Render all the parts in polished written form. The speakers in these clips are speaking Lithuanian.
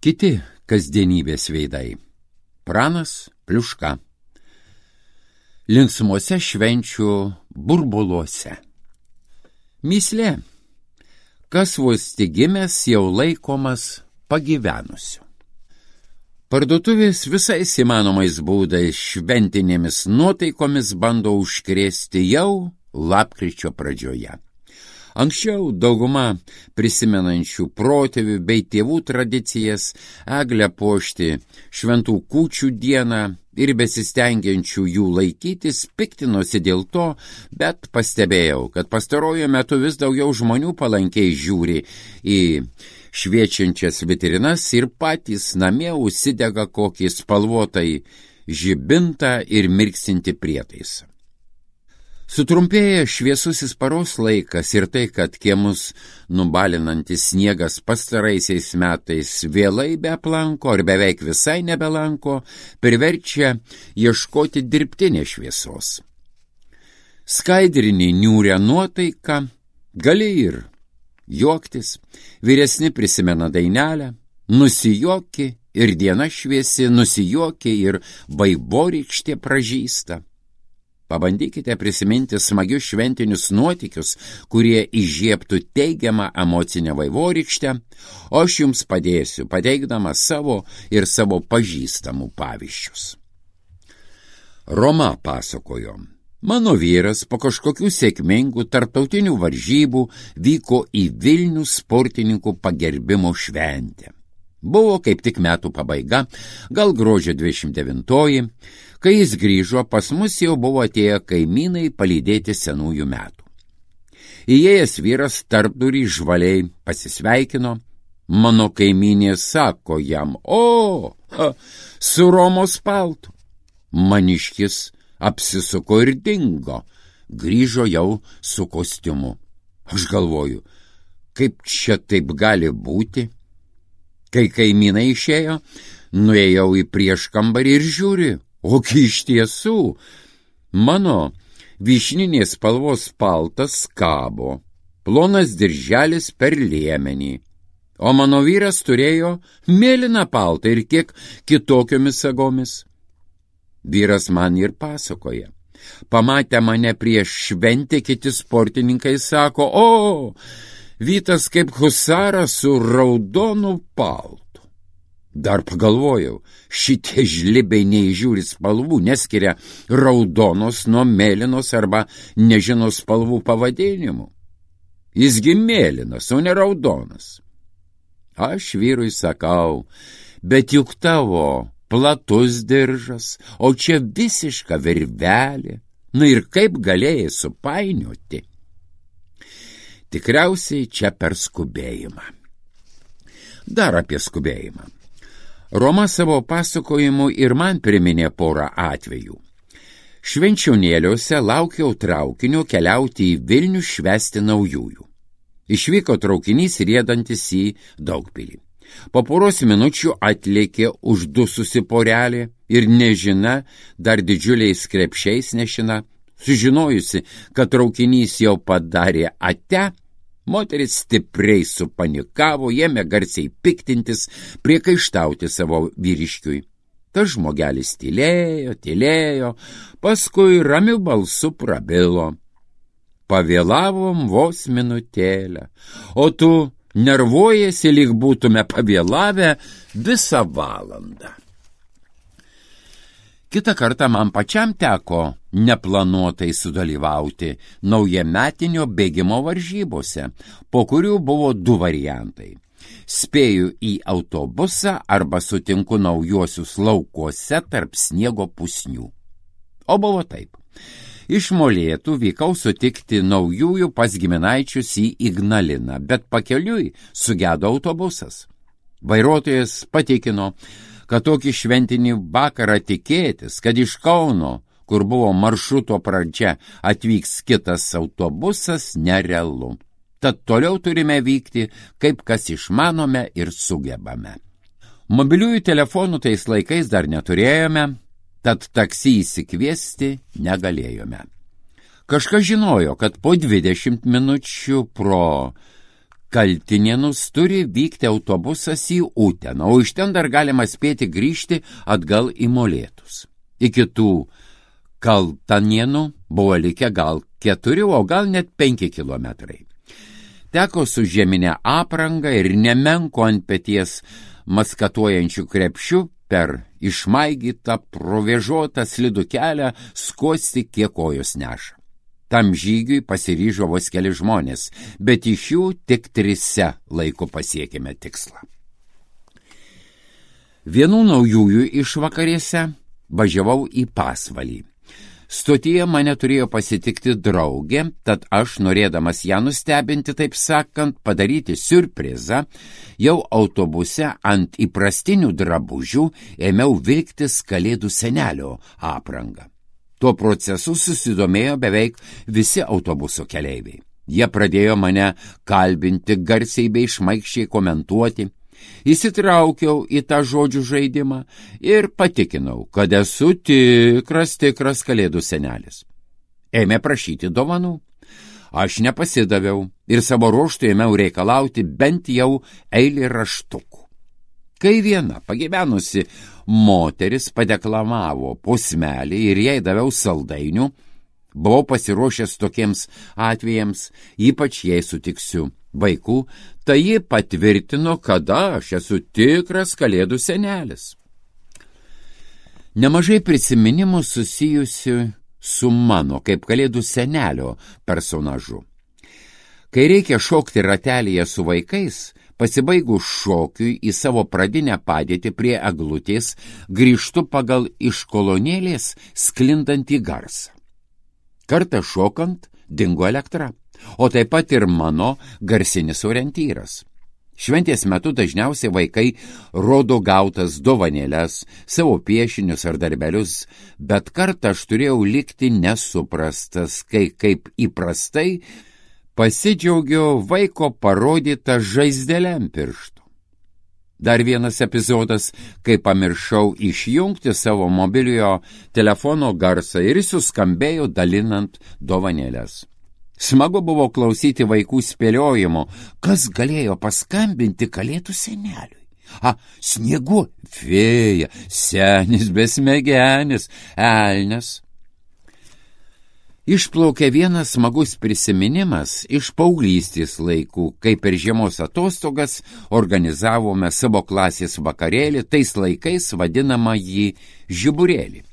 Kiti kasdienybės veidai. Pranas Pliuška. Linksmuose švenčių burbuluose. Mįslė. Kas vos tik gimęs jau laikomas pagyvenusiu. Parduotuvės visais įmanomais būdais šventinėmis nuotaikomis bando užkrėsti jau lapkričio pradžioje. Anksčiau dauguma prisimenančių protėvių bei tėvų tradicijas eglę puošti šventų kūčių dieną ir besistengiančių jų laikytis piktinosi dėl to, bet pastebėjau, kad pastarojo metu vis daugiau žmonių palankiai žiūri į šviečiančias vitrinas ir patys namie užsidega kokį spalvotai žibintą ir mirksintį prietaisą. Sutrumpėja šviesusis paros laikas ir tai, kad kiemus nubalinantis sniegas pastaraisiais metais vėlai beaplanko ar beveik visai nebelanko, priverčia ieškoti dirbtinės šviesos. Skaidrinį niūrią nuotaiką gali ir juoktis, vyresni prisimena dainelę, nusijuoki ir diena šviesi, nusijuoki ir vaivorykštė pražysta. Pabandykite prisiminti smagius šventinius nuotykius, kurie įžiebtų teigiamą emocinę vaivorykštę, o aš jums padėsiu, pateikdama savo ir savo pažįstamų pavyzdžius. Roma pasakojo. Mano vyras po kažkokių sėkmingų tarptautinių varžybų vyko į Vilnių sportininkų pagerbimo šventę. Buvo kaip tik metų pabaiga, gal gruodžio 29, kai jis grįžo, pas mus jau buvo atėję kaimynai palydėti senųjų metų. Įėjęs vyras tarpdurį žvaliai pasisveikino, mano kaimynė sako jam, su Romos paltu. Maniškis apsisuko ir dingo, grįžo jau su kostiumu. Aš galvoju, kaip čia taip gali būti? Kai kaimynai išėjo, nuėjau į prieškambarį ir žiūriu, ogi iš tiesų, mano vyšninės spalvos paltas kabo, plonas dirželis per liemenį, o mano vyras turėjo mėlyną paltą ir kiek kitokiomis sagomis. Vyras man ir pasakoja. Pamatę mane prieš šventę, kiti sportininkai sako, Vytas kaip husaras su raudonu paltu. Dar pagalvojau, šitie žlibiai neįžiūri spalvų, neskiria raudonos nuo mėlynos arba nežino spalvų pavadinimų. Jisgi mėlynas, o ne raudonas. Aš vyrui sakau, bet juk tavo platus diržas, o čia visiška virvelė. Ir kaip galėjai supainioti? Tikriausiai čia per skubėjimą. Dar apie skubėjimą. Roma savo pasakojimu ir man priminė porą atvejų. Švenčionėliuose laukiau traukinio keliauti į Vilnių švęsti naujųjų. Išvyko traukinys riedantis į Daugpilį. Po poros minučių atlėkė uždususi porelė ir nežina, dar didžiuliais krepšiais nešina. Sužinojusi, kad traukinys jau padarė ate, moteris stipriai supanikavo, ėmė garsiai piktintis, priekaištauti savo vyriškiui. Tas žmogelis tylėjo, paskui ramiu balsu prabilo. Pavėlavom vos minutėlę, o tu nervuojasi, lyg būtume pavėlavę visą valandą. Kitą kartą man pačiam teko neplanuotai sudalyvauti naujametinio bėgimo varžybose, po kurių buvo 2 variantai. Spėju į autobusą arba sutinku naujuosius laukuose tarp sniego pusnių. O buvo taip. Iš Molėtų vykau sutikti naujųjų pas giminaičius į Ignaliną, bet pakeliui sugedo autobusas. Vairuotojas patikino, kad tokį šventinį vakarą tikėtis, kad iš Kauno, kur buvo maršruto pradžia, atvyks kitas autobusas, nerealu. Tad toliau turime vykti, kaip kas išmanome ir sugebame. Mobiliųjų telefonų tais laikais dar neturėjome, tad taksi įsikviesti negalėjome. Kažkas žinojo, kad po 20 minučių pro Kaltinėnus turi vykti autobusas į Uteną, o iš ten dar galima spėti grįžti atgal į Molėtus. Iki tų Kaltanėnų buvo likę gal 4, o gal net 5 kilometrai. Teko su žieminė apranga ir nemenko ant peties maskatuojančių krepšių per išmaigytą, provėžotą slidų kelią skosti, kiek kojos neša. Tam žygiui pasiryžo vos keli žmonės, bet iš jų tik 3 laiku pasiekėme tikslą. Vienų naujųjų išvakarėse važiavau į Pasvalį. Stotyje mane turėjo pasitikti draugė, tad aš, norėdamas ją nustebinti, taip sakant, padaryti siurprizą, jau autobuse ant įprastinių drabužių ėmiau vilktis Kalėdų senelio aprangą. Tuo procesu susidomėjo beveik visi autobuso keleiviai. Jie pradėjo mane kalbinti, garsiai bei šmaikščiai komentuoti. Įsitraukiau į tą žodžių žaidimą ir patikinau, kad esu tikras Kalėdų senelis. Ėmė prašyti dovanų. Aš nepasidaviau ir savo ruožtu ėmiau reikalauti bent jau eilėraštukų. Kai viena pagyvenusi moteris padeklamavo posmelį ir jai daviau saldainių, buvau pasiruošęs tokiems atvejams, ypač jei sutiksiu vaikų, tai ji patvirtino, kad aš esu tikras Kalėdų senelis. Nemažai prisiminimų susijusių su mano kaip Kalėdų senelio personažu. Kai reikia šokti ratelyje su vaikais, pasibaigus šokiui į savo pradinę padėtį prie eglutės, grįžtu pagal iš kolonėlės sklindantį garsą. Kartą šokant dingo elektra, o taip pat ir mano garsinis orientyras. Šventės metu dažniausiai vaikai rodo gautas dovanėles, savo piešinius ar darbelius, bet kartą aš turėjau likti nesuprastas, kai kaip įprastai pasidžiaugiau vaiko parodytą žaizdelę ant pirštų. Dar vienas epizodas, kai pamiršau išjungti savo mobiliojo telefono garsą ir jis suskambėjo dalinant dovanėles. Smagu buvo klausyti vaikų spėliojimo, kas galėjo paskambinti Kalėdų seneliui. Sniegu fėja, senis besmegenis, elnias. Išplaukė vienas smagus prisiminimas iš paauglystės laikų, kai per žiemos atostogas organizavome savo klasės vakarėlį, tais laikais vadinamą jį žiburėlį.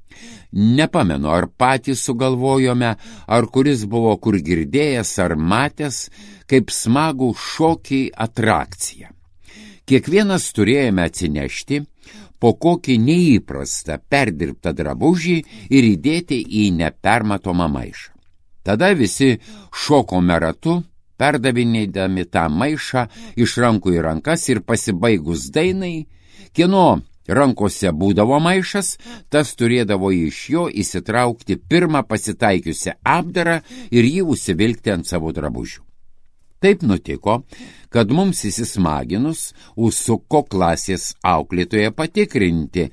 Nepamenu, ar patys sugalvojome, ar kuris buvo kur girdėjęs ar matęs, kaip smagų šokį atrakciją. Kiekvienas turėjome atsinešti po kokį neįprastą perdirbtą drabužį ir įdėti į nepermatomą maišą. Tada visi šokome ratu, perdavinėdami tą maišą iš rankų į rankas ir pasibaigus dainai, kieno rankose būdavo maišas, tas turėdavo iš jo įsitraukti pirmą pasitaikiusią apdarą ir jį užsivilkti ant savo drabužių. Taip nutiko, kad mums įsismaginus užsuko klasės auklėtoja patikrinti,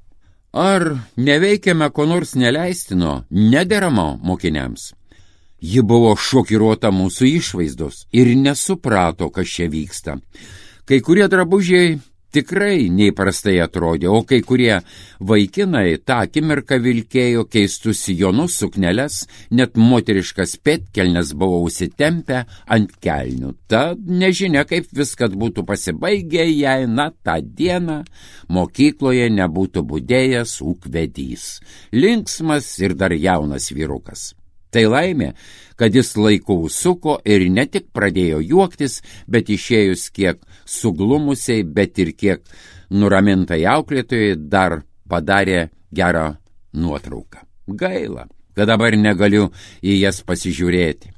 ar neveikiame ko nors neleistino, nederamo mokiniams. Ji buvo šokiruota mūsų išvaizdos ir nesuprato, kas čia vyksta. Kai kurie drabužiai tikrai neįprastai atrodė, o kai kurie vaikinai tą akimirką vilkėjo keistus sijonus, sukneles, net moteriškas pėdkelnes buvo užsitempę ant kelnių. Tad nežinia, kaip viskas būtų pasibaigę, jei tą dieną mokykloje nebūtų budėjęs ūkvedys, linksmas ir dar jaunas vyrukas. Tai laimė, kad jis laiku užsuko ir ne tik pradėjo juoktis, bet išėjus kiek suglumusiai, bet ir kiek nuramintai auklėtojai dar padarė gerą nuotrauką. Gaila, kad dabar negaliu į jas pasižiūrėti.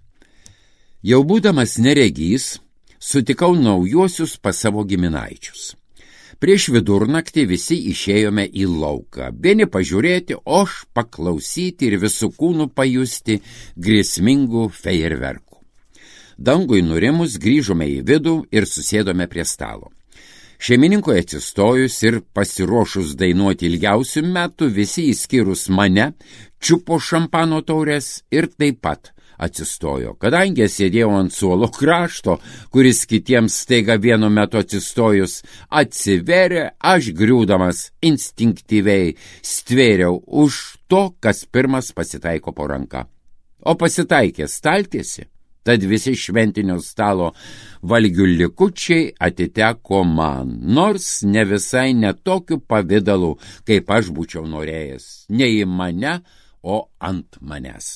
Jau būdamas neregys, sutikau naujuosius pas savo giminaičius. Prieš vidurnaktį visi išėjome į lauką, vieni pažiūrėti, o aš paklausyti ir visų kūnų pajusti grėsmingų fejerverkų. Dangui nurimus grįžome į vidų ir susėdome prie stalo. Šeimininkoje atsistojus ir pasiruošus dainuoti ilgiausių metų, visi išskyrus mane čiupo šampano taures ir taip pat atsistojo. Kadangi sėdėjau ant suolo krašto, kuris kitiems staiga vienu metu atsistojus atsiverė, aš griūdamas instinktyviai stvėriau už to, kas pirmas pasitaiko po ranka. O pasitaikė staltiesi, tad visi šventinio stalo valgių likučiai atiteko man, nors ne visai netokiu pavidalu, kaip aš būčiau norėjęs, ne į mane, o ant manęs.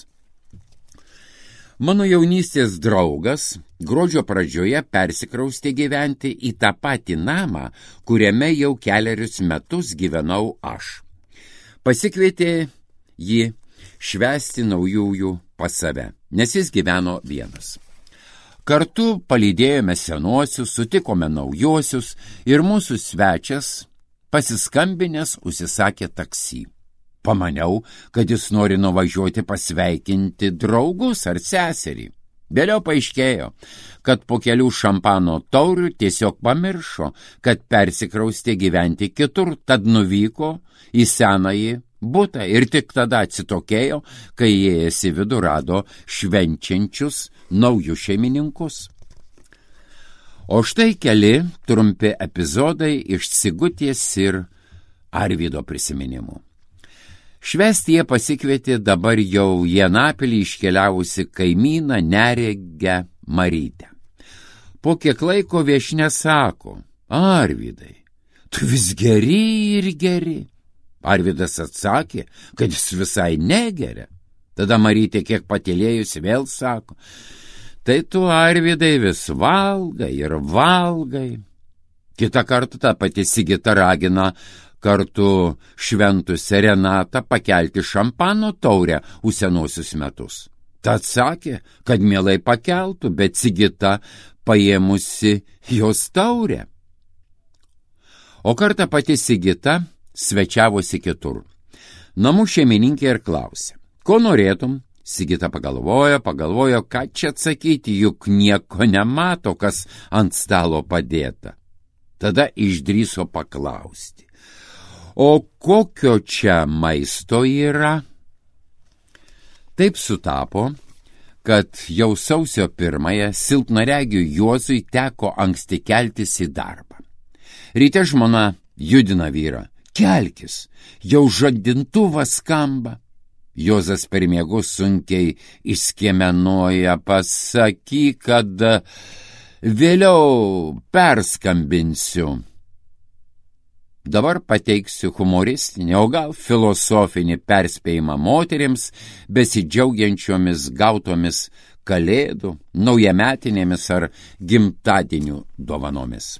Mano jaunystės draugas gruodžio pradžioje persikraustė gyventi į tą patį namą, kuriame jau kelerius metus gyvenau aš. Pasikvietė jį švęsti naujųjų pas save, nes jis gyveno vienas. Kartu palydėjome senuosius, sutikome naujuosius ir mūsų svečias pasiskambinęs užsisakė taksi. Pamaniau, kad jis nori nuvažiuoti pasveikinti draugus ar seserį. Vėliau paaiškėjo, kad po kelių šampano taurių tiesiog pamiršo, kad persikraustė gyventi kitur, tad nuvyko į senąjį butą ir tik tada atsitokėjo, kai įėjęs į vidų rado švenčiančius naujus šeimininkus. O štai keli trumpi epizodai iš Sigutės ir Arvydo prisiminimų. Švęsti jie pasikvietė dabar jau į Anapilį iškeliavusi kaimyną neregę Marytę. Po kiek laiko viešnia sako: Arvydai, tu vis geri ir geri. Arvydas atsakė, kad jis visai negeria. Tada Marytė kiek patylėjusi vėl sako: tai tu, Arvydai, vis valgai ir valgai. Kitą kartą ta pati Sigita ragina kartu šventusią Renatą pakelti šampano taurę už senuosius metus. Tad sakė, kad mielai pakeltų, bet Sigita paėmusi jos taurę. O kartą pati Sigita svečiavosi kitur. Namų šeimininkė ir klausė: ko norėtum? Sigita pagalvojo, ką čia atsakyti, juk nieko nemato, kas ant stalo padėta. Tada išdrįso paklausti: o kokio čia maisto yra? Taip sutapo, kad jau sausio 1 silpnaregiui Juozui teko anksti keltis į darbą. Ryte žmona judina vyrą: kelkis, jau žadintuvas skamba. Juozas per miegus sunkiai išskiemenuoja: pasakyk, kad vėliau perskambinsiu. Dabar pateiksiu humoristinį, o gal filosofinį perspėjimą moterims, besidžiaugiančiomis gautomis kalėdų, naujametinėmis ar gimtadienių dovanomis.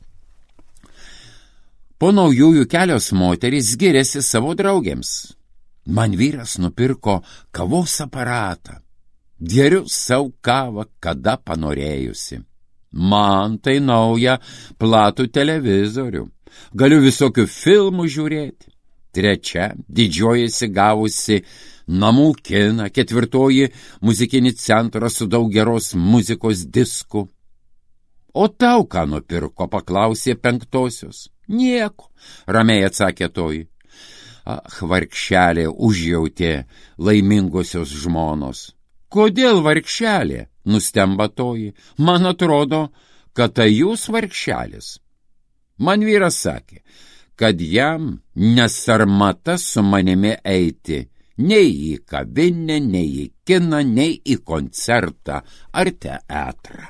Po naujųjų kelios moterys giriasi savo draugėms: man vyras nupirko kavos aparatą. Geriu savo kavą, kada panorėjusi. Man tai nauja platų televizorių. Galiu visokių filmų žiūrėti. Trečia didžiuojasi gavusi namų kiną. Ketvirtoji muzikinį centrą su daug geros muzikos diskų. O tau ką nupirko, paklausė penktosios. Nieko, ramiai atsakė toji. Ach, vargšelė, užjautė laimingosios žmonos. Kodėl vargšelė? Nustemba toji. Man atrodo, kad tai jūs vargšelis. Man vyras sakė, kad jam nesarmata su manimi eiti nei į kavinę, nei į kiną, nei į koncertą ar teatrą.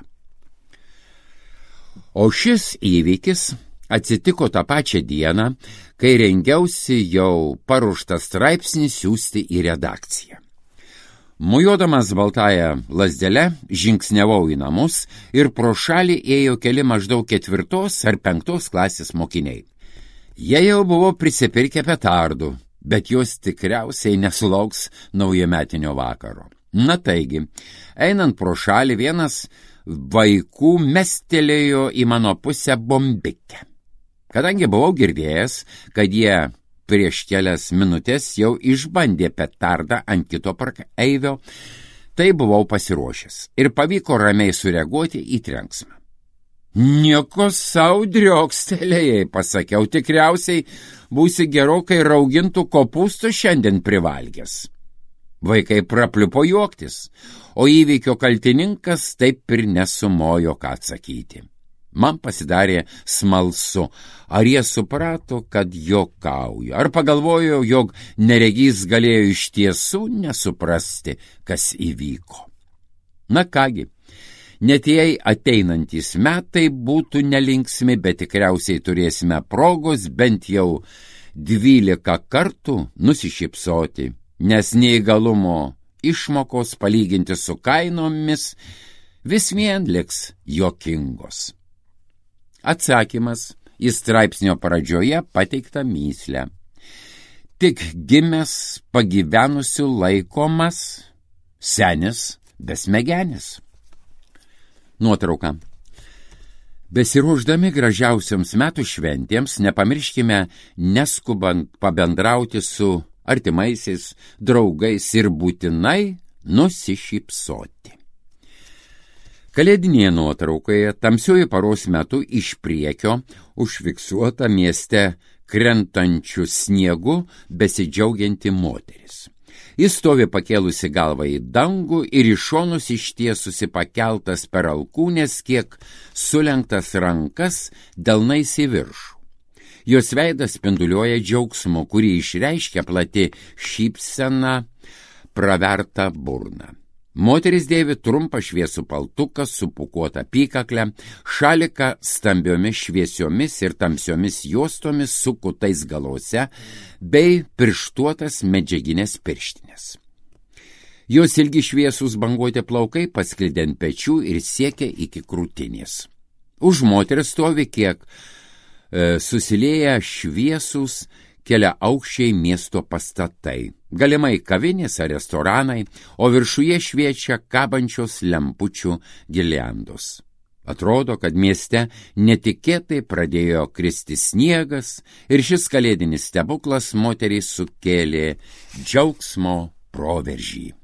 O šis įvykis atsitiko tą pačią dieną, kai rengiausi jau paruoštą straipsnį siųsti į redakciją. Mojuodamas baltąją lazdele, žingsniavau į namus ir pro šalį ėjo keli maždaug 4 ar 5 klasės mokiniai. Jie jau buvo prisipirkę petardų, bet jos tikriausiai nesulauks naujametinio vakaro. Na taigi, einant pro šalį, vienas vaikų mestelėjo į mano pusę bombikę. Kadangi buvau girdėjęs, kad jie prieš kelias minutės jau išbandė petardą ant kito parkeivio, tai buvau pasiruošęs ir pavyko ramiai sureaguoti į trenksmą. Nieko sau driokstelėjai, pasakiau, tikriausiai būsi gerokai raugintų kopūstų šiandien privalgęs. Vaikai prapliupo juoktis, o įvykio kaltininkas taip ir nesumojo ką atsakyti. Man pasidarė smalsu, ar jie suprato, kad juokauju, ar pagalvojo, jog neregys galėjo iš tiesų nesuprasti, kas įvyko. Na kągi, net jei ateinantys metai būtų nelinksmi, bet tikriausiai turėsime progos bent jau 12 kartų nusišypsoti, nes neįgalumo išmokos palyginti su kainomis vis vien liks juokingos. Atsakymas į straipsnio pradžioje pateiktą mįslę. Tik gimęs pagyvenusiu laikomas senis besmegenis. Nuotrauka. Besiruošdami gražiausioms metų šventėms, nepamirškime neskubant pabendrauti su artimaisiais, draugais ir būtinai nusišypsoti. Kalėdinėje nuotraukoje tamsiuoju paros metu iš priekio užfiksuota mieste krentančių sniegu besidžiaugianti moteris. Jis stovi pakėlusi galvą į dangų ir iš šonus ištiesusi pakeltas per alkūnės, kiek sulenktas rankas delnais į viršų. Jos veidas spinduliuoja džiaugsmu, kurį išreiškia plati šypsena praverta burna. Moteris dėvi trumpą šviesų paltuką su pūkuota apykakle, šaliką stambiomis šviesiomis ir tamsiomis juostomis su kutais galuose bei pirštuotas medžiaginės pirštinės. Jos ilgi šviesūs banguoti plaukai pasklidę ant pečių ir siekia iki krūtinės. Už moteris stovi kiek susilieję šviesūs keliaaukščiai miesto pastatai, galimai kavinės ar restoranai, o viršuje šviečia kabančios lempučių girliandos. Atrodo, kad mieste netikėtai pradėjo kristi sniegas ir šis kalėdinis stebuklas moteriai sukėlė džiaugsmo proveržį.